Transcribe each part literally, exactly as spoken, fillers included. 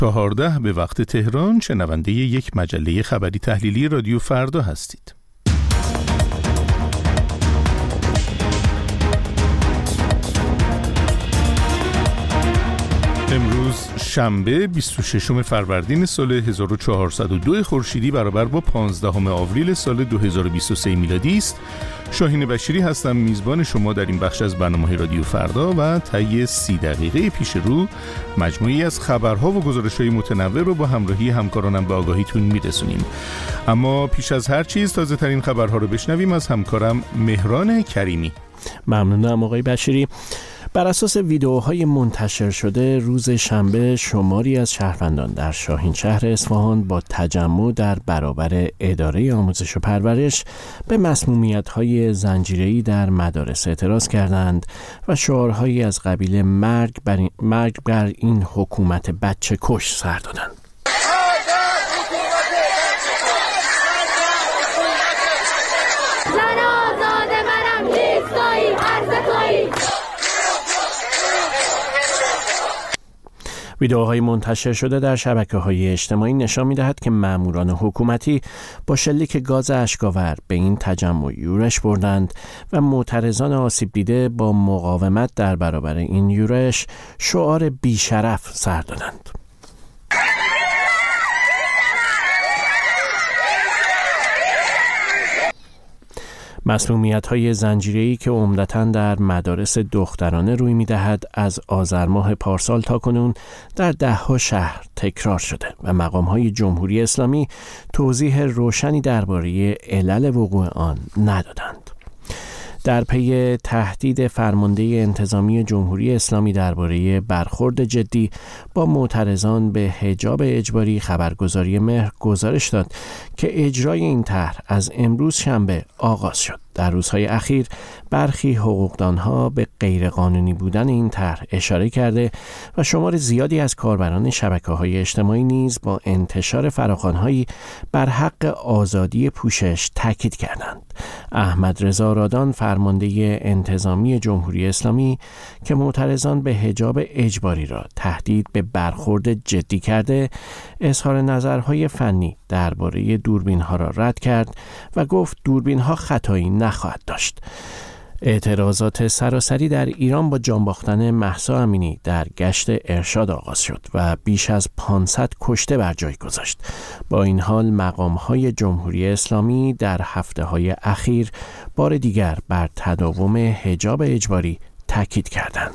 چهارده به وقت تهران شنونده یک مجله خبری تحلیلی رادیو فردا هستید. امروز شنبه بیست و ششم فروردین سال هزار و چهارصد و دو خورشیدی برابر با پانزدهم آوریل سال دو هزار و بیست و سه میلادی است. شاهین بشیری هستم، میزبان شما در این بخش از برنامه رادیو فردا و طی سی دقیقه پیش رو مجموعی از خبرها و گزارش‌های متنوع رو با همراهی همکارانم به آگاهیتون میرسونیم. اما پیش از هر چیز تازه ترین خبرها رو بشنویم از همکارم مهران کریمی. ممنونم آقای بشیری. بر اساس ویدئوهای منتشر شده روز شنبه شماری از شهروندان در شاهین شهر اصفهان با تجمع در برابر اداره آموزش و پرورش به مسمومیت‌های زنجیره‌ای در مدارس اعتراض کردند و شعارهایی از قبیل مرگ بر این, مرگ بر این حکومت بچه کش سر دادند. ویدئوهای منتشر شده در شبکه‌های اجتماعی نشان می‌دهد که ماموران حکومتی با شلیک گاز اشک‌آور به این تجمع یورش بردند و معترضان آسیب دیده با مقاومت در برابر این یورش شعار بی‌شرف سر دادند. مسمومیت‌های زنجیره‌ای که عمدتاً در مدارس دخترانه روی می‌دهد از آذر ماه پارسال تا کنون در ده‌ها شهر تکرار شده و مقام‌های جمهوری اسلامی توضیح روشنی درباره علل وقوع آن ندادند. در پی تهدید فرمانده انتظامی جمهوری اسلامی درباره برخورد جدی با معترضان به حجاب اجباری، خبرگزاری مهر گزارش داد که اجرای این طرح از امروز شنبه آغاز شد. در روزهای اخیر برخی حقوقدانها به غیرقانونی بودن این طرح اشاره کرده و شمار زیادی از کاربران شبکه‌های اجتماعی نیز با انتشار فراخوان‌هایی بر حق آزادی پوشش تاکید کردند. احمد رضا رادان فرمانده انتظامی جمهوری اسلامی که معترضان به حجاب اجباری را تهدید به برخورد جدی کرده، اظهار نظرهای فنی درباره دوربین‌ها را رد کرد و گفت دوربین‌ها خطایی نخواهد داشت. اعتراضات سراسری در ایران با جان باختن مهسا امینی در گشت ارشاد آغاز شد و بیش از پانصد کشته بر جای گذاشت. با این حال مقام‌های جمهوری اسلامی در هفته‌های اخیر بار دیگر بر تداوم حجاب اجباری تاکید کردند.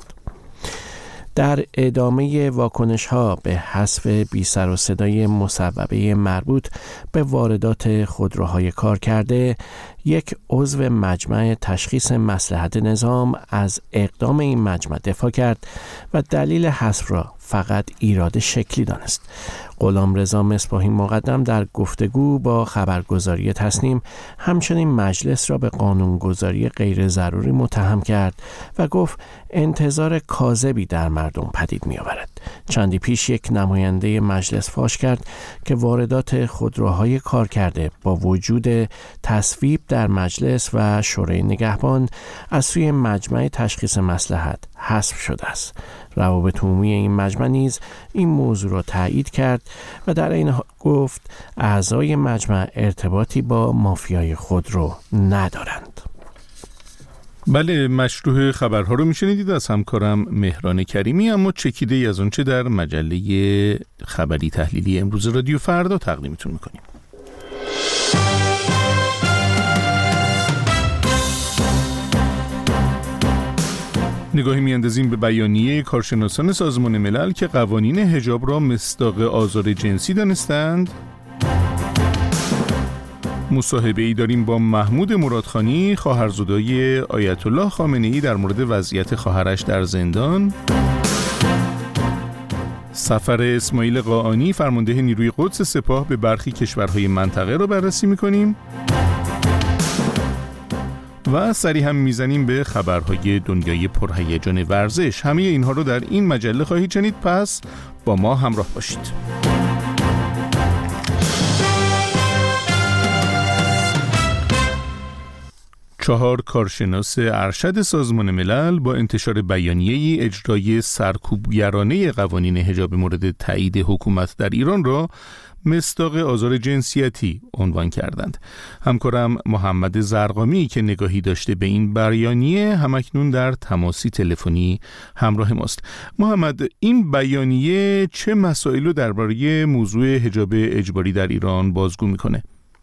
در ادامه واکنش‌ها به حذف بی سر و صدای مصوبه مربوط به واردات خودروهای کارکرده، یک عضو مجمع تشخیص مصلحت نظام از اقدام این مجمع دفاع کرد و دلیل حذف را فقط ایراد شکلی دانست. غلامرضا مصباحی مقدم در گفتگو با خبرگزاری تصنیم همچنین مجلس را به قانونگذاری غیر ضروری متهم کرد و گفت انتظار کاذبی در مردم پدید می آورد. چندی پیش یک نماینده مجلس فاش کرد که واردات خودروهای کارکرده با وجود تصویب در مجلس و شورای نگهبان از سوی مجمع تشخیص مصلحت حذف شده است. روابط عمومی این مجمع نیز این موضوع را تایید کرد و در این گفت اعضای مجمع ارتباطی با مافیای خودرو ندارند. بله، مشروع خبرها رو میشنیدید از همکارم مهران کریمی. اما چکیده ای از اونچه در مجله خبری تحلیلی امروز رادیو فردا تقدیمتون میکنیم. نگاهی میاندازیم به بیانیه کارشناسان سازمان ملل که قوانین حجاب را مصداق آزار جنسی دانستند. مصاحبه‌ای داریم با محمود مرادخانی، خواهرزادای آیت الله خامنه‌ای، در مورد وضعیت خواهرش در زندان. سفر اسماعیل قاآنی، فرمانده نیروی قدس سپاه، به برخی کشورهای منطقه را بررسی می‌کنیم و سری هم میزنیم به خبرهای دنیای پرهیجان ورزش. همه اینها رو در این مجله خواهید شنید، پس با ما همراه باشید. چهار کارشناس ارشد سازمان ملل با انتشار بیانیه‌ای اجرای سرکوبگرانه قوانین حجاب مورد تایید حکومت در ایران را مصداق آزار جنسیتی عنوان کردند. همکارم محمد زرقامی که نگاهی داشته به این بیانیه همکنون در تماسی تلفنی همراه ماست. محمد، این بیانیه چه مسائل رو درباره موضوع حجاب اجباری در ایران بازگو میکنه؟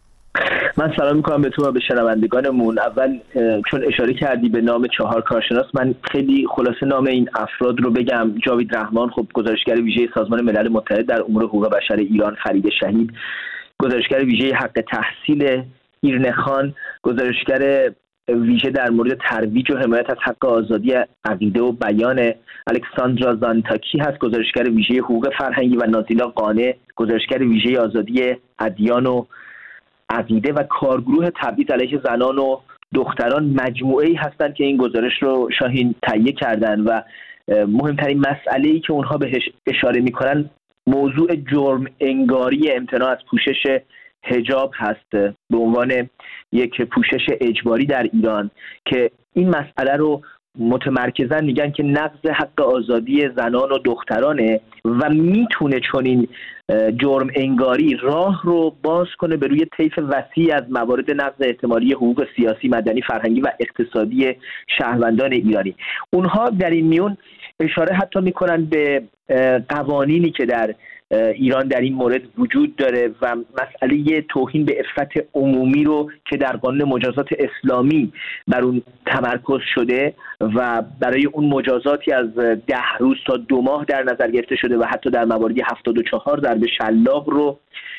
من سلام میکنم به تو و به شنوندگانمون. اول چون اشاره کردی به نام چهار کارشناس، من خیلی خلاصه نام این افراد رو بگم. جاوید رحمان، خب گزارشگر ویژه سازمان ملل متحد در امور حقوق بشر ایران. فرید شهید، گزارشگر ویژه حق تحصیل. ایرنه خان، گزارشگر ویژه در مورد ترویج و حمایت از حق آزادی عقیده و بیان. الکساندرا زانتاکی هست، گزارشگر ویژه حقوق فرهنگی. و نازیلا قانع، گزارشگر ویژه آزادی ادیان و عقیده و کارگروه تبعیض علیه زنان و دختران. مجموعه‌ای هستند که این گزارش رو شاهین تهیه کردن و مهمترین مسئله‌ای که اونها بهش اشاره می‌کنن موضوع جرم انگاری امتناع از پوشش حجاب هست به عنوان یک پوشش اجباری در ایران، که این مسئله رو متمرکزاً میگن که نقض حق آزادی زنان و دخترانه و میتونه چنین جرم انگاری راه رو باز کنه به روی طیف وسیع از موارد نقض احتمالی حقوق سیاسی، مدنی، فرهنگی و اقتصادی شهروندان ایرانی. اونها در این میون اشاره حتی میکنن به قوانینی که در ایران در این مورد وجود داره و مسئله توهین به عفت عمومی رو که در قانون مجازات اسلامی بر اون تمرکز شده و برای اون مجازاتی از ده روز تا دو ماه در نظر گرفته شده و حتی در مواردی هفتاد و چهار ضرب شلاق رو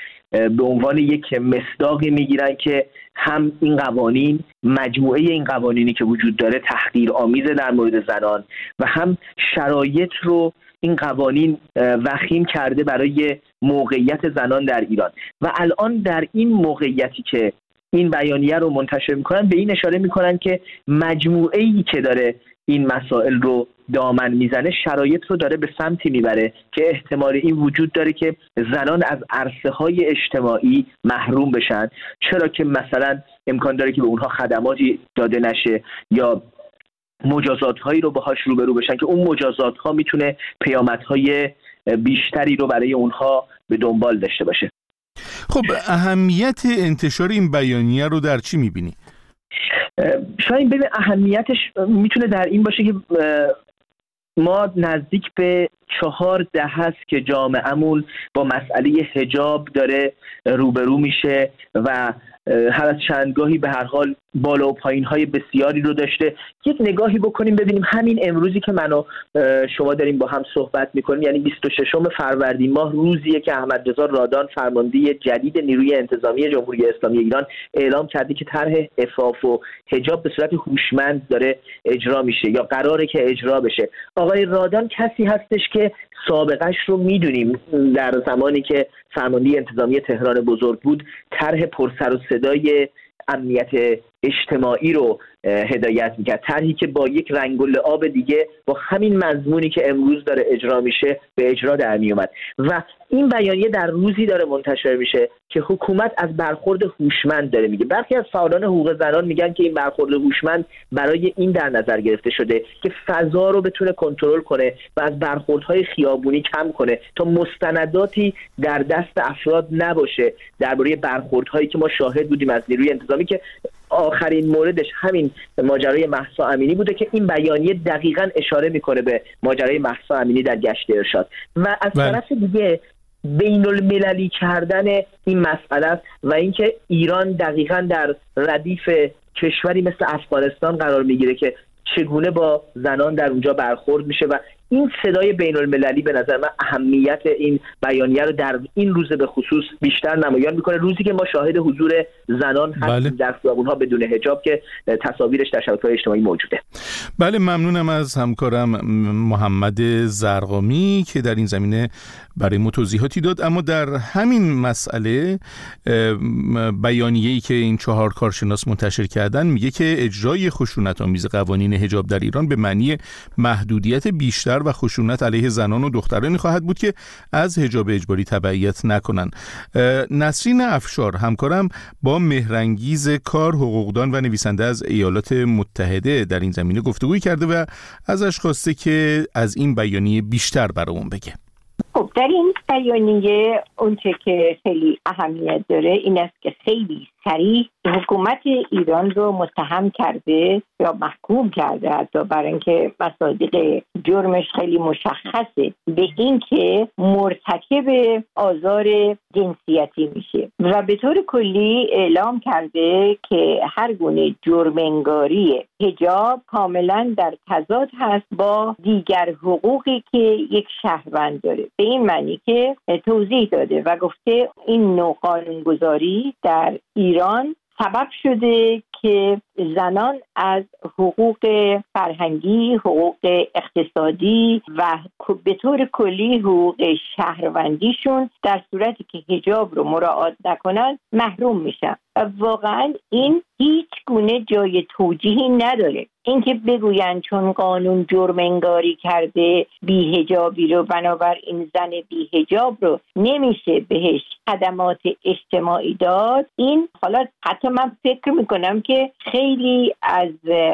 به عنوان یک مصداقی میگیرن که هم این قوانین، مجموعه این قوانینی که وجود داره تحقیرآمیز در مورد زنان و هم شرایط رو این قوانین وخیم کرده برای موقعیت زنان در ایران. و الان در این موقعیتی که این بیانیه رو منتشر میکنن به این اشاره میکنن که مجموعه‌ای که داره این مسائل رو دامن میزنه شرایط رو داره به سمتی میبره که احتمال این وجود داره که زنان از عرصه‌های اجتماعی محروم بشن، چرا که مثلا امکان داره که به اونها خدماتی داده نشه یا مجازات هایی رو باهاش روبرو بشن که اون مجازات ها میتونه پیامدهای بیشتری رو برای اونها به دنبال داشته باشه. خب اهمیت انتشار این بیانیه رو در چی میبینی؟ شاید ببین اهمیتش میتونه در این باشه که ما نزدیک به چهار ده هست که جامعهمون با مسئله حجاب داره روبرو میشه و هر از چندگاهی به هر حال بالا و پایین های بسیاری رو داشته. یک نگاهی بکنیم ببینیم همین امروزی که من و شما داریم با هم صحبت میکنیم، یعنی بیست و ششم فروردین ماه، روزیه که احمد رضا رادان فرمانده جدید نیروی انتظامی جمهوری اسلامی ایران اعلام کرده که طرح عفاف و حجاب به صورت هوشمند داره اجرا میشه یا قراره که اجرا بشه. آقای رادان کسی هستش که سابقش رو میدونیم، در زمانی که فرمانده انتظامی تهران بزرگ بود طرح پرسر و صدای امنیت اجتماعی رو هدایت میکرد، طرحی که با یک رنگ و لعاب دیگه با همین مضمونی که امروز داره اجرا میشه به اجرا در میومد. و این بیانیه در روزی داره منتشر میشه که حکومت از برخورد هوشمند داره میگه. برخی از فعالان حقوق زنان میگن که این برخورد هوشمند برای این در نظر گرفته شده که فضا رو بتونه کنترل کنه و از برخوردهای خیابونی کم کنه تا مستنداتی در دست افراد نباشه درباره برخوردهایی که ما شاهد بودیم از نیروی انتظامی، که آخرین موردش همین ماجرای مهسا امینی بوده که این بیانیه دقیقاً اشاره میکنه به ماجرای مهسا امینی در گشت ارشاد. و از طرف دیگه بین المللی کردن این مسئله است و اینکه ایران دقیقاً در ردیف کشوری مثل افغانستان قرار میگیره که چگونه با زنان در اونجا برخورد میشه و این صدای بین المللی به نظر من اهمیت این بیانیه رو در این روز به خصوص بیشتر نمایان میکنه، روزی که ما شاهد حضور زنان هستیم بله. در خیابون‌ها بدون حجاب که تصاویرش در شبکه‌های اجتماعی موجوده. بله، ممنونم از همکارم محمد زرقامی که در این زمینه برای ما توضیحاتی داد. اما در همین مسئله بیانیه‌ای که این چهار کارشناس منتشر کردن میگه که اجرای خشونت‌آمیز قوانین حجاب در ایران به معنی محدودیت بیشتر ضرر و خشونت علیه زنان و دخترانی خواهد بود که از حجاب اجباری تبعیت نکنند. نسرین افشار همکارم با مهرانگیز کار، حقوقدان و نویسنده از ایالات متحده در این زمینه گفتگوی کرده و ازش خواسته که از این بیانیه بیشتر برامون بگه. خب در این بیانیه اونچه که خیلی اهمیت داره این است که خیلی صریح حکومت ایران رو متهم کرده یا محکوم کرده، حتی برای اینکه مصادیق جرمش خیلی مشخصه، به این که مرتکب آزار جنسیتی میشه و به طور کلی اعلام کرده که هر گونه جرم انگاری حجاب کاملا در تضاد هست با دیگر حقوقی که یک شهروند داره. به این معنی که توضیح داده و گفته این نوع قانونگذاری در ایران سبب شده که زنان از حقوق فرهنگی، حقوق اقتصادی و به طور کلی حقوق شهروندیشون در صورتی که حجاب رو مراعات نکنن محروم میشن. و واقعا این هیچ گونه جای توجیهی نداره. اینکه بگوین چون قانون جرم انگاری کرده بی‌حجابی رو، بنابراین زن بی‌حجاب رو نمیشه بهش خدمات اجتماعی داد، این حالا حتی من فکر میکنم که خیلی از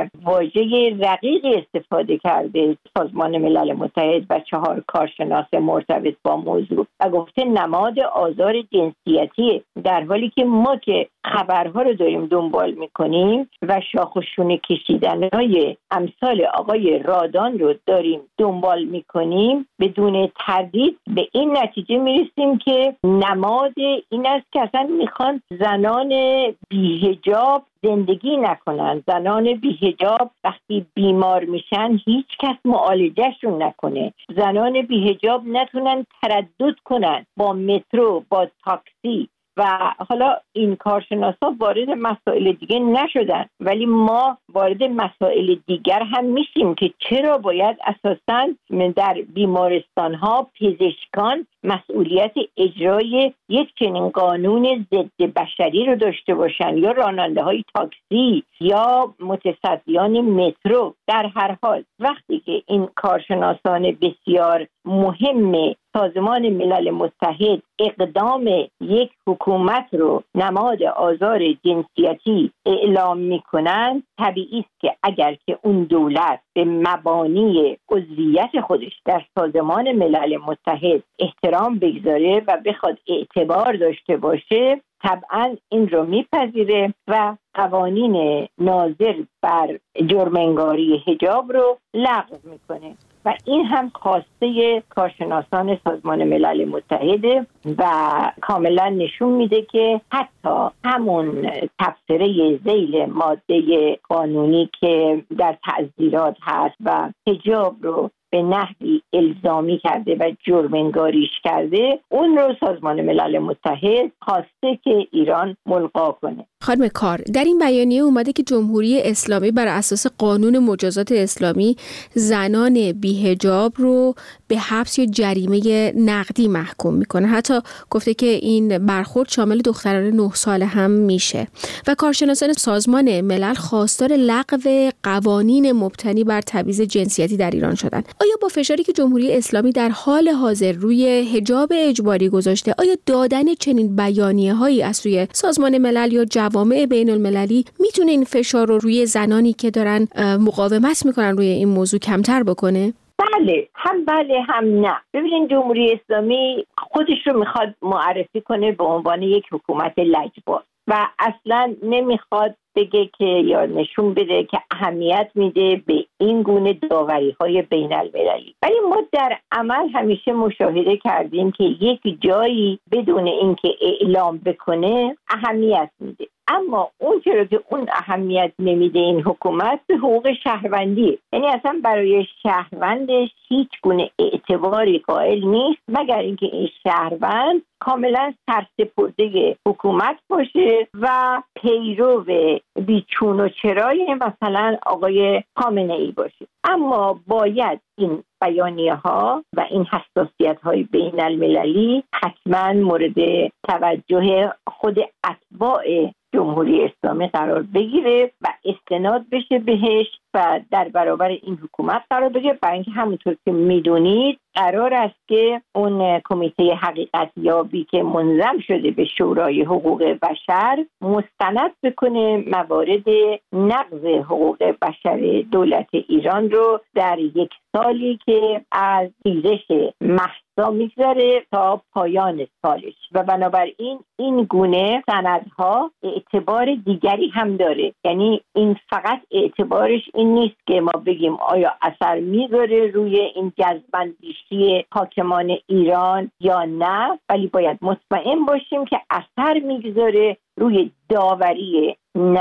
واژه رقیق استفاده کرده سازمان ملل متحد و چهار کارشناس مرتبط با موضوع و گفته نماد آزار جنسیتی، در حالی که ما که خبرها رو داریم دنبال میکنیم و شاخ و شونه کشیدنهای امثال آقای رادان رو داریم دنبال میکنیم، بدون تردید به این نتیجه میرسیم که نماد این است که اصلا میخوان زنان بی‌حجاب زندگی نکنن. زنان بی‌حجاب وقتی بیمار میشن هیچ کس معالجهشون نکنه. زنان بی‌حجاب نتونن تردد کنن با مترو، با تاکسی. و حالا این کارشناسا وارد مسائل دیگه نشدن، ولی ما وارد مسائل دیگر هم میشیم که چرا باید اساساً در بیمارستان ها پزشکان مسئولیت اجرای یک چنین قانون ضد بشری رو داشته باشن، یا راننده های تاکسی یا متصدیان مترو. در هر حال وقتی که این کارشناسان بسیار مهم سازمان ملل متحد اقدام یک حکومت رو نماد آزار جنسیتی اعلام میکنن، طبیعی است که اگر که اون دولت به مبانی عضویت خودش در سازمان ملل متحد احترام بگذاره و بخواد اعتبار داشته باشه، طبعا این رو میپذیره و قوانین ناظر بر جرم انگاری حجاب رو لغو میکنه. و این هم خواسته کارشناسان سازمان ملل متحد و کاملا نشون میده که حتی همون تفسیره ذیل ماده قانونی که در تعزیرات هست و حجاب رو به نحوی الزامی کرده و جرم انگاریش کرده، اون رو سازمان ملل متحد خواسته که ایران ملغا کنه. خانم کار، در این بیانیه اومده که جمهوری اسلامی بر اساس قانون مجازات اسلامی زنان بی‌حجاب رو به حبس یا جریمه نقدی محکوم میکنه. حتی گفته که این برخورد شامل دختران نه ساله هم میشه. و کارشناسان سازمان ملل خواستار لغو قوانین مبتنی بر تبعیض جنسیتی در ایران شدند. آیا با فشاری که جمهوری اسلامی در حال حاضر روی حجاب اجباری گذاشته، آیا دادن چنین بیانیه‌هایی از سوی سازمان ملل یا جوامع بین المللی میتونه این فشار رو روی زنانی که دارن مقاومت میکنن روی این موضوع کمتر بکنه؟ بله، هم بله هم نه. ببینید جمهوری اسلامی خودش رو میخواد معرفی کنه به عنوان یک حکومت لجباز و اصلا نمیخواد بگه که یا نشون بده که اهمیت میده به این گونه داوری‌های بین المللی. ولی ما در عمل همیشه مشاهده کردیم که یک جایی بدون اینکه اعلام بکنه اهمیت میده. اما اون چرا که اون اهمیت نمیده این حکومت به حقوق شهروندی، یعنی اصلا برای شهروندش هیچ گونه اعتباری قائل نیست مگر اینکه این شهروند کاملا سرسپرده حکومت باشه و پیرو بیچون و چرای مثلا آقای خامنه ای باشه. اما باید این بیانیه ها و این حساسیت های بین المللی حتما مورد توجه خود اتباع جمهوری اسلامی قرار بگیره و استناد بشه بهش و در برابر این حکومت قرار بگیره. برای اینکه همونطور که میدونید قرار است که اون کمیته حقیقت یابی که منظم شده به شورای حقوق بشر مستند بکنه موارد نقض حقوق بشر دولت ایران رو در یک سالی که از ریزش مهسا میگذره تا پایان سالش و بنابراین این گونه سندها اعتبار دیگری هم داره. یعنی این فقط اعتبارش این نیست که ما بگیم آیا اثر میذاره روی این جذب‌اندیشی حاکمان ایران یا نه، ولی باید مطمئن باشیم که اثر میگذاره روی داوری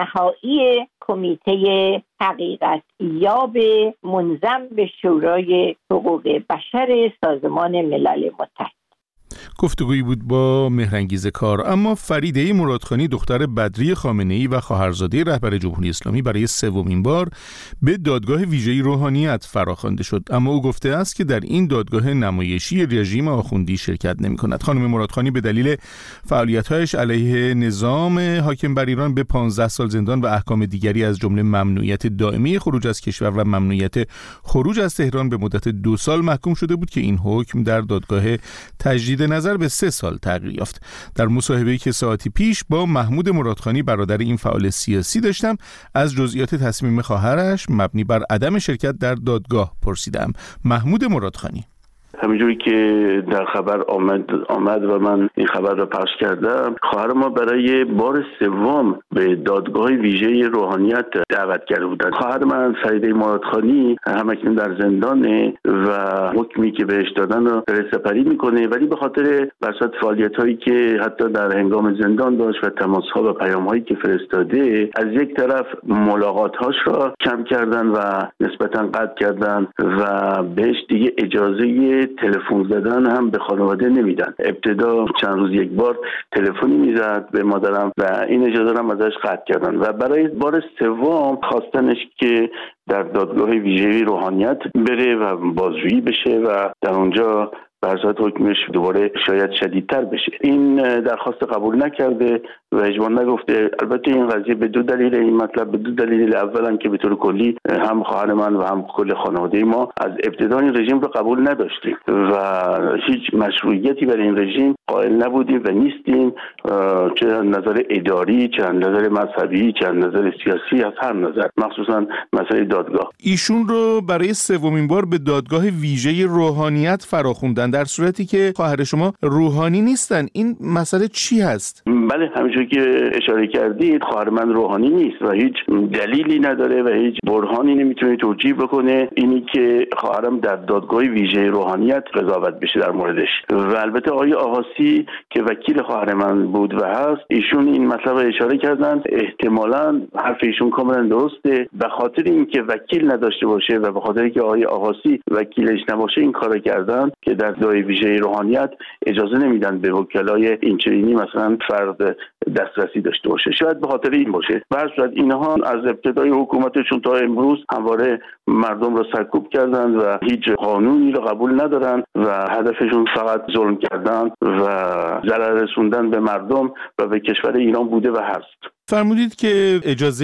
نهایی کمیته حقیقت یاب منظم به شورای حقوق بشر سازمان ملل متحد. گفتگویی بود با مهرانگیز کار. اما فریده مرادخانی دختر بدری خامنه‌ای و خواهرزاده رهبر جمهوری اسلامی برای سومین بار به دادگاه ویژه‌ای روحانیت فراخوانده شد، اما او گفته است که در این دادگاه نمایشی رژیم آخوندی شرکت نمی‌کند. خانم مرادخانی به دلیل فعالیت‌هایش علیه نظام حاکم بر ایران به پانزده سال زندان و احکام دیگری از جمله ممنوعیت دائمی خروج از کشور و ممنوعیت خروج از تهران به مدت دو سال محکوم شده بود که این حکم در دادگاه تجدید نظر به سه سال تغییر یافت. در مصاحبه‌ای که ساعتی پیش با محمود مرادخانی برادر این فعال سیاسی داشتم، از جزئیات تصمیم خواهرش مبنی بر عدم شرکت در دادگاه پرسیدم. محمود مرادخانی: همینجوری که در خبر آمد آمد و من این خبر را پخش کردم، خواهر ما برای بار سوم به دادگاه ویژه روحانیت دعوت کرده بودند. خواهر من فریده مرادخانی همکنون در زندانه و حکمی که بهش دادن رو داره سپری میکنه، ولی به خاطر بساط فعالیت‌هایی که حتی در هنگام زندان داشت و تماس‌ها و پیام‌هایی که فرستاده، از یک طرف ملاقات‌هاش را کم کردن و نسبتاً قطع کردن و بهش دیگه اجازه تلفن زدن هم به خانواده نمیدن. ابتدا چند روز یک بار تلفنی میزد به مادرم و این اجازه هم ازش قطع کردن و برای بار سوم خواستنش که در دادگاه ویژه روحانیت بره و بازجویی بشه و در اونجا برزاد حکمش دوباره شاید شدیدتر بشه. این درخواست قبول نکرده و اجماع نگفته. البته این قضیه به دو دلیل، این مطلب به دو دلیل. اولا که به طور کلی هم خواهر من و هم کل خانواده ما از ابتدای رژیم رو قبول نداشتیم و هیچ مشروعیتی برای این رژیم قائل نبودیم و نیستیم، چه از نظر اداری، چه از نظر مذهبی، چه از نظر سیاسی، از هر نظر، مخصوصا مسئله دادگاه. ایشون رو برای سومین بار به دادگاه ویژه روحانیت فراخوندن در صورتی که خواهر شما روحانی نیستن. این مسئله چی هست؟ بله، همونجوری که اشاره کردید خواهر من روحانی نیست و هیچ دلیلی نداره و هیچ برهانی نمیتونه توجیه بکنه اینی که خواهرم در دادگاه ویژه روحانیت قضاوت بشه در موردش. و البته آقای آقاسی که وکیل خواهر من بود و هست، ایشون این مطلب اشاره کردن. احتمالاً حرف ایشون کاملا درسته، به خاطر اینکه وکیل نداشته باشه و به خاطر اینکه آقای آقاسی وکیلش نباشه این کارو کردن که در دادگاه ویژه روحانیت اجازه نمیدن به وکلای اینچنینی مثلا فرد دسترسی داشته باشه. شاید به خاطر این باشه. به هر صورت اینها از ابتدای حکومتشون تا امروز همواره مردم رو سرکوب کردن و هیچ قانونی رو قبول ندارن و هدفشون فقط ظلم کردن و ضرر رسوندن به مردم و به کشور ایران بوده و هست. فرمودید که اجازه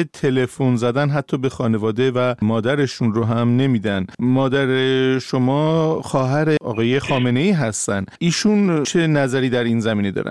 تلفن زدن حتی به خانواده و مادرشون رو هم نمیدن. مادر شما خواهر آقای خامنه‌ای هستن. ایشون چه نظری در این زمینه دارن؟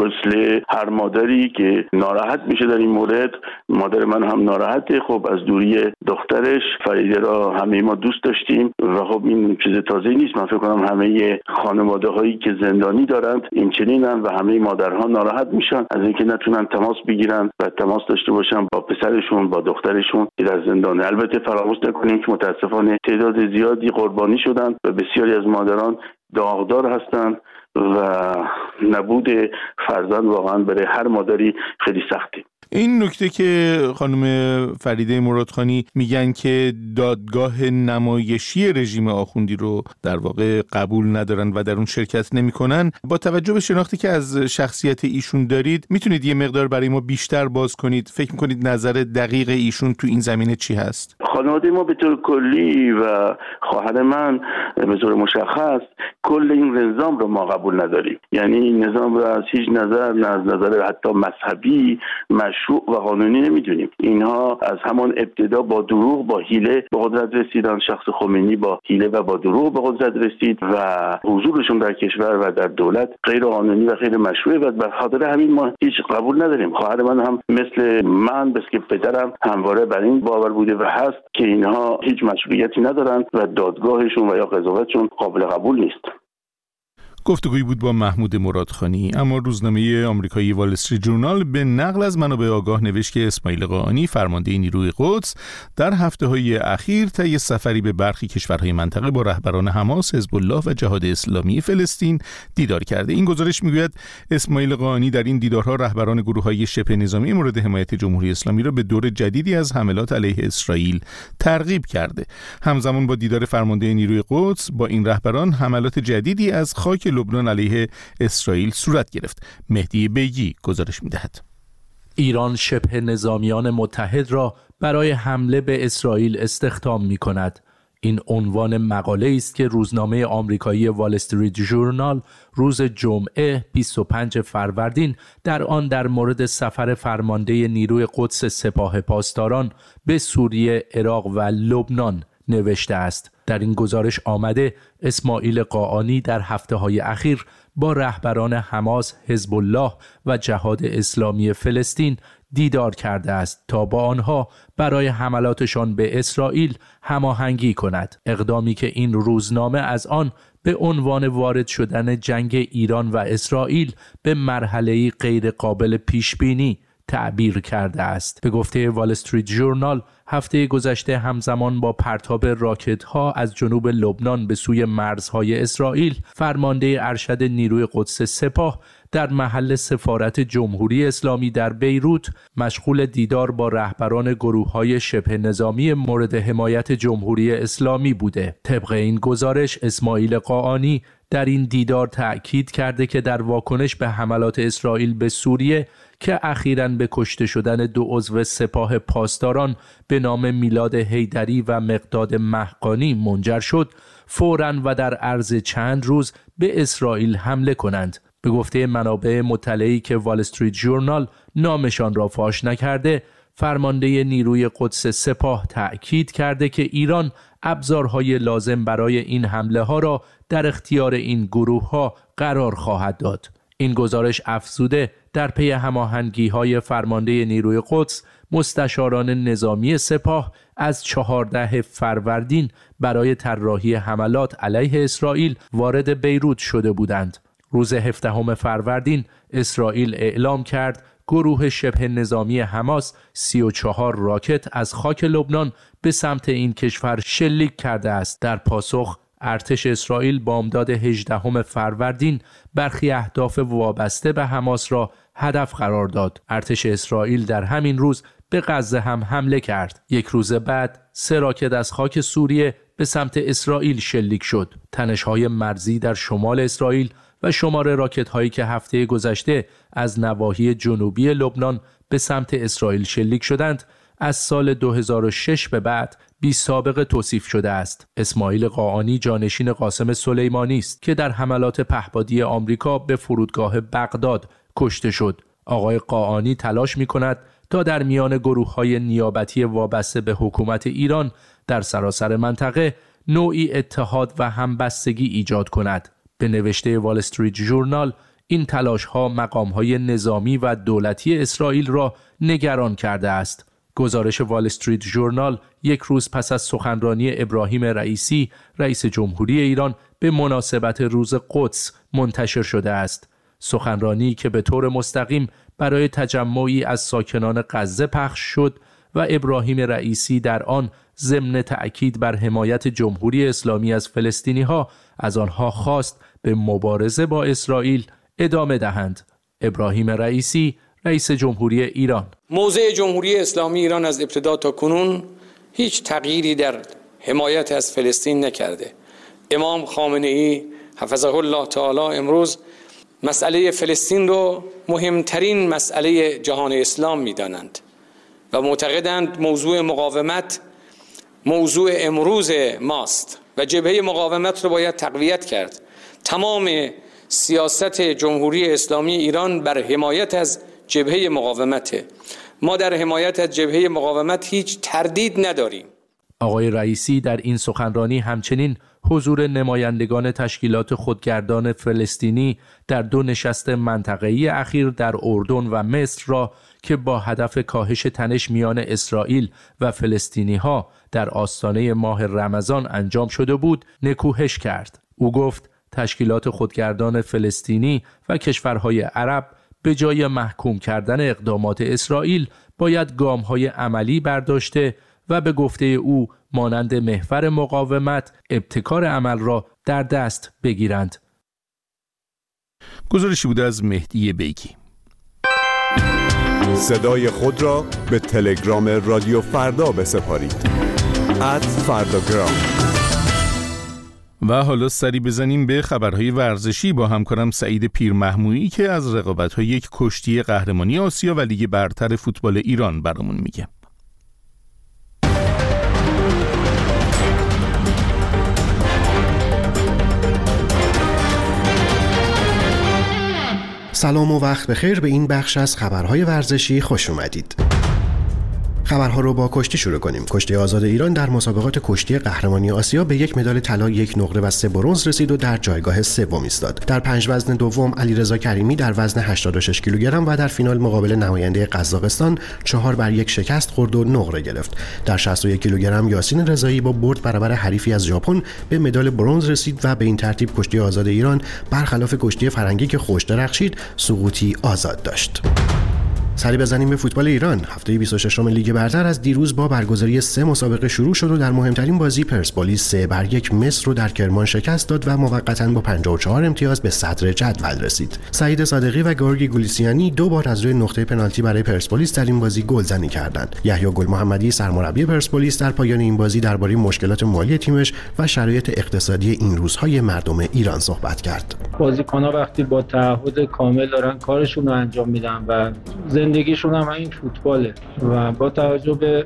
مثل هر مادری که ناراحت میشه در این مورد، مادر من هم ناراحته. خب از دوری دخترش فریده را همه ما دوست داشتیم و خب این چیز تازه‌ای نیست. من فکر کنم همه خانواده هایی که زندانی دارند این چنینن و همه مادرها ناراحت میشن از اینکه نتونن تماس بگیرن و تماس داشته باشن با پسرشون، با دخترشون که در زندانه. البته فراموش نکنیم که متاسفانه تعداد زیادی قربانی شدن و بسیاری از مادران داغدار هستند و نبود فرزند واقعا برای هر مادری خیلی سخته. این نکته که خانم فریده مرادخانی میگن که دادگاه نمایشی رژیم آخوندی رو در واقع قبول ندارن و در اون شرکت نمیکنن، با توجه به شناختی که از شخصیت ایشون دارید میتونید یه مقدار برای ما بیشتر باز کنید؟ فکر میکنید نظر دقیق ایشون تو این زمینه چی هست؟ خانواده ما به طور کلی و خواهر من به طور مشخص کل این نظام رو ما قبول نداریم. یعنی این نظام رو از هیچ نظر، نه از نظر حتی مذهبی مشروع و قانونی نمیدونیم. اینها از همان ابتدا با دروغ، با حیله به قدرت رسیدن. شخص خمینی با حیله و با دروغ به قدرت رسید و حضورشون در کشور و در دولت غیر قانونی و غیر مشروعه و به خاطر همین ما هیچ قبول نداریم. خواهر من هم مثل من، مثل پدرم همواره بر این باور بوده و هست که اینها هیچ مشروعیتی ندارن و دادگاهشون و یا قضاوتشون قابل قبول نیست. گفتگویی بود با محمود مرادخانی. اما روزنامه آمریکایی وال استریت جورنال به نقل از منابع آگاه نوشت که اسماعیل قاآنی فرمانده نیروی قدس در هفته‌های اخیر طی سفری به برخی کشورهای منطقه با رهبران حماس، حزب الله و جهاد اسلامی فلسطین دیدار کرده. این گزارش میگوید اسماعیل قاآنی در این دیدارها رهبران گروه‌های شبه نظامی مورد حمایت جمهوری اسلامی را به دور جدیدی از حملات علیه اسرائیل ترغیب کرده. همزمان با دیدار فرمانده نیروی قدس با این رهبران حملات جدیدی از خاک لبنان علیه اسرائیل صورت گرفت. مهدی بیگی گزارش می‌دهد. ایران شبه نظامیان متحد را برای حمله به اسرائیل استخدام می‌کند. این عنوان مقاله است که روزنامه آمریکایی وال استریت جورنال روز جمعه بیست و پنجم فروردین در آن در مورد سفر فرمانده نیروی قدس سپاه پاسداران به سوریه، عراق و لبنان نوشته است. در این گزارش آمده اسماعیل قاآنی در هفته‌های اخیر با رهبران حماس، حزب الله و جهاد اسلامی فلسطین دیدار کرده است تا با آنها برای حملاتشان به اسرائیل هماهنگی کند. اقدامی که این روزنامه از آن به عنوان وارد شدن جنگ ایران و اسرائیل به مرحله‌ای غیر قابل پیش‌بینی تعبیر کرده است. به گفته وال استریت جورنال هفته گذشته همزمان با پرتاب راکت‌ها از جنوب لبنان به سوی مرزهای اسرائیل، فرمانده ارشد نیروی قدس سپاه در محل سفارت جمهوری اسلامی در بیروت مشغول دیدار با رهبران گروه‌های شبه نظامی مورد حمایت جمهوری اسلامی بوده. طبق این گزارش اسماعیل قاآنی در این دیدار تأکید کرده که در واکنش به حملات اسرائیل به سوریه که اخیراً به کشته شدن دو عضو سپاه پاسداران به نام میلاد حیدری و مقداد مهقانی منجر شد، فوراً و در عرض چند روز به اسرائیل حمله کنند. به گفته منابع مطلعی که وال استریت جورنال نامشان را فاش نکرده، فرمانده نیروی قدس سپاه تأکید کرده که ایران ابزارهای لازم برای این حمله ها را در اختیار این گروه ها قرار خواهد داد. این گزارش افزوده در پی هماهنگی‌های فرمانده نیروی قدس، مستشاران نظامی سپاه از چهاردهم فروردین برای طراحی حملات علیه اسرائیل وارد بیروت شده بودند. روز هفدهم فروردین اسرائیل اعلام کرد گروه شبه نظامی حماس سی و چهار راکت از خاک لبنان به سمت این کشور شلیک کرده است. در پاسخ ارتش اسرائیل بامداد هجدهم فروردین برخی اهداف وابسته به حماس را هدف قرار داد. ارتش اسرائیل در همین روز به غزه هم حمله کرد. یک روز بعد سه راکت از خاک سوریه به سمت اسرائیل شلیک شد. تنش‌های مرزی در شمال اسرائیل و شمار راکت‌هایی که هفته گذشته از نواحی جنوبی لبنان به سمت اسرائیل شلیک شدند، از سال دو هزار و شش به بعد بی سابقه توصیف شده است. اسماعیل قاآنی جانشین قاسم سلیمانی است که در حملات پهپادی آمریکا به فرودگاه بغداد کشته شد. آقای قاآنی تلاش می‌کند تا در میان گروه‌های نیابتی وابسته به حکومت ایران در سراسر منطقه نوعی اتحاد و همبستگی ایجاد کند. به نوشته وال استریت جورنال این تلاش‌ها مقام‌های نظامی و دولتی اسرائیل را نگران کرده است. گزارش وال استریت جورنال یک روز پس از سخنرانی ابراهیم رئیسی رئیس جمهوری ایران به مناسبت روز قدس منتشر شده است. سخنرانی که به طور مستقیم برای تجمعی از ساکنان غزه پخش شد و ابراهیم رئیسی در آن ضمن تأکید بر حمایت جمهوری اسلامی از فلسطینی‌ها از آنها خواست به مبارزه با اسرائیل ادامه دهند. ابراهیم رئیسی رئیس جمهوری ایران. موضع جمهوری اسلامی ایران از ابتدا تا کنون هیچ تغییری در حمایت از فلسطین نکرده. امام خامنه ای حفظه الله تعالی امروز مسئله فلسطین رو مهمترین مسئله جهان اسلام می‌دانند و معتقدند موضوع مقاومت موضوع امروز ماست و جبهه مقاومت رو باید تقویت کرد. تمام سیاست جمهوری اسلامی ایران بر حمایت از جبهه مقاومته. ما در حمایت از جبهه مقاومت هیچ تردید نداریم. آقای رئیسی در این سخنرانی همچنین حضور نمایندگان تشکیلات خودگردان فلسطینی در دو نشست منطقه‌ای اخیر در اردن و مصر را که با هدف کاهش تنش میان اسرائیل و فلسطینی‌ها در آستانه ماه رمضان انجام شده بود، نکوهش کرد. او گفت تشکیلات خودگردان فلسطینی و کشورهای عرب به جای محکوم کردن اقدامات اسرائیل باید گام‌های عملی برداشته و به گفته او مانند محور مقاومت ابتکار عمل را در دست بگیرند. گزارشی بوده از مهدی بیگی. صدای خود را به تلگرام رادیو فردا بسپارید. ات فرداگرام. و حالا سری بزنیم به خبرهای ورزشی با همکارم سعید پیرمحمودی که از رقابت‌های یک کشتی قهرمانی آسیا و لیگ برتر فوتبال ایران برامون میگه. سلام و وقت بخیر، به این بخش از خبرهای ورزشی خوش اومدید. خبرها رو با کشتی شروع کنیم. کشتی آزاد ایران در مسابقات کشتی قهرمانی آسیا به یک مدال طلا، یک نقره و سه برنز رسید و در جایگاه سوم ایستاد. در پنج وزن دوم علیرضا کریمی در وزن هشتاد و شش کیلوگرم و در فینال مقابل نماینده قزاقستان چهار بر یک شکست خورد و نقره گرفت. در شصت و یک کیلوگرم یاسین رضایی با برد برابر حریفی از ژاپن به مدال برنز رسید و به این ترتیب کشتی آزاد ایران برخلاف کشتی فرنگی که خوش درخشید سقوطی آزاد داشت. سری بزنیم به فوتبال ایران. هفته بیست و ششم لیگ برتر از دیروز با برگزاری سه مسابقه شروع شد و در مهمترین بازی پرسپولیس سه بر یک مصر رو در کرمان شکست داد و موقتاً با پنجاه و چهار امتیاز به صدر جدول رسید. سعید صادقی و گورگی گولیسیانی دو بار از روی نقطه پنالتی برای پرسپولیس در این بازی گلزنی کردند. یحیی گل محمدی سرمربی پرسپولیس در پایان این بازی درباره مشکلات مالی تیمش و شرایط اقتصادی این روزهای مردم ایران صحبت کرد. بازیکن‌ها وقتی با تعهد کامل دارن کارشون رو انجام میدن و زندگیشون هم این فوتباله و با توجه به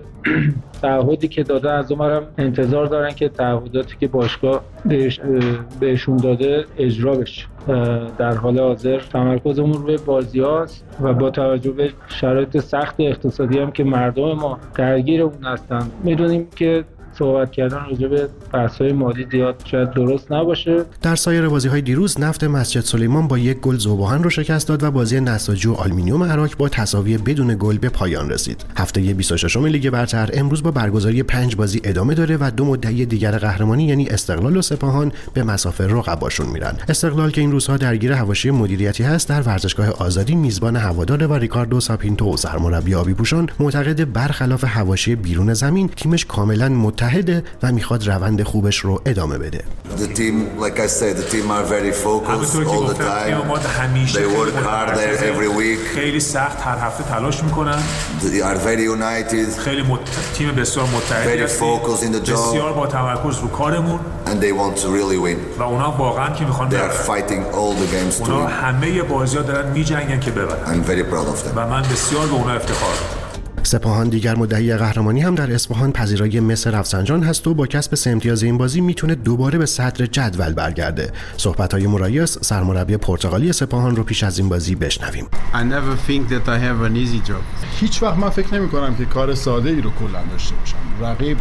تعهدی که داده از اونورم انتظار دارن که تعهداتی که باشگاه بهش بهشون داده اجرا بشه. در حال حاضر تمرکزمون روی بازی‌هاست و با توجه به شرایط سخت اقتصادی هم که مردم ما درگیر اون هستن میدونیم که صحبت کردن راجع به بحث‌های مالی زیاد شاید درست نباشه. در سایر بازی‌های دیروز نفت مسجد سلیمان با یک گل ذوب‌آهن رو شکست داد و بازی نساجی و آلومینیوم عراق با تساوی بدون گل به پایان رسید. هفته بیست و ششم لیگ برتر امروز با برگزاری پنج بازی ادامه داره و دو مدعی دیگر قهرمانی یعنی استقلال و سپاهان به مسافر رقباشون میرن. استقلال که این روزها درگیر حواشی مدیریتی هست در ورزشگاه آزادی میزبان هواداره و ریکاردو ساپینتو سرمربی آبیپوشان معتقد برخلاف حواشی بیرون زمین تیمش کاملا متحده و میخواد روند خوبش رو ادامه بده. The team, like I said, the team are very focused all the time. They work hard every week. خیلی سخت هر هفته تلاش میکنن. They are very united. خیلی مت... تیم بسیار متحدی هستیم. Very focused in the job. بسیار با تمرکز رو کارمون. And they want to really win. و اونا واقعا که میخوان They are fighting all the games to win. اونا همه بازی‌ها دارن میجنگن که ببرن. I'm very proud of them. و من بسیار به اونا افتخار دارم. سپاهان دیگر مدعی قهرمانی هم در اصفهان پذیرای مس رفسنجان هست و با کسب سه امتیاز این بازی میتونه دوباره به صدر جدول برگرده. صحبت‌های مرایس سرمربی پرتغالی سپاهان رو پیش از این بازی بشنویم. I never think that I have an easy job. هیچ وقت من فکر نمی‌کنم که کار ساده‌ای رو کلاً داشته باشم. رقیب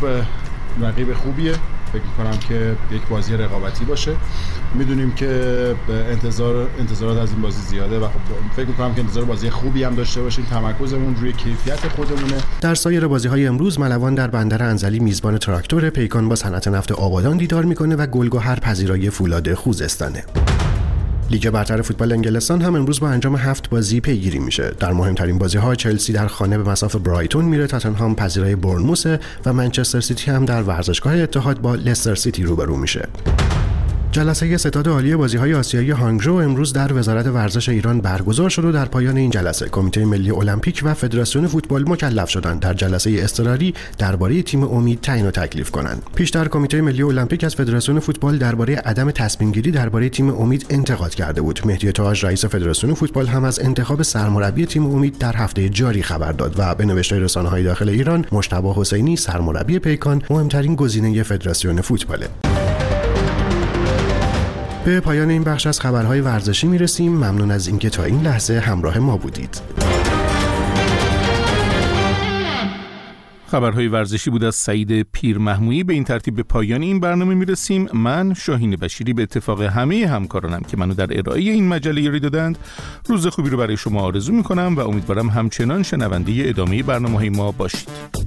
رقیب خوبیه. فکر می‌کنم که یک بازی رقابتی باشه. میدونیم که انتظار انتظارات از این بازی زیاده و خب فکر می‌کنم که انتظار بازی خوبی هم داشته باشیم. تمرکزمون روی کیفیت خودمونه. در سایر بازی‌های امروز ملوان در بندر انزلی میزبان تراکتور، پیکان با صنعت نفت آبادان دیدار می‌کنه و گلگهر پذیرای فولاد خوزستانه. لیگ برتر فوتبال انگلستان هم امروز با انجام هفت بازی پیگیری میشه. در مهمترین بازی‌ها چلسی در خانه به مصاف برایتون میره، تاتنهام پذیرای بورنموث و منچستر سیتی هم در ورزشگاه اتحاد با لستر سیتی روبرو میشه. جلسه ستاد عالی بازی‌های آسیایی هانگژو امروز در وزارت ورزش ایران برگزار شد و در پایان این جلسه کمیته ملی المپیک و فدراسیون فوتبال مکلف شدند در جلسه اضطراری درباره تیم امید تعیین و تکلیف کنند. پیشتر کمیته ملی المپیک از فدراسیون فوتبال درباره عدم تصمیم‌گیری درباره تیم امید انتقاد کرده بود. مهدی تاج رئیس فدراسیون فوتبال هم از انتخاب سرمربی تیم امید در هفته جاری خبر داد و به نوشته رسانه‌های داخل ایران مجتبی حسینی سرمربی پیکان مهمترین گزینه فدراسیون فوتباله. به پایان این بخش از خبرهای ورزشی میرسیم. ممنون از اینکه تا این لحظه همراه ما بودید. خبرهای ورزشی بود از سعید پیرمحمودی. به این ترتیب به پایان این برنامه میرسیم. من شاهین بشیری به اتفاق همه همکارانم که منو در ارائه این مجله یاری دادند روز خوبی رو برای شما آرزو میکنم و امیدوارم همچنان شنونده ادامه برنامه‌های ما باشید.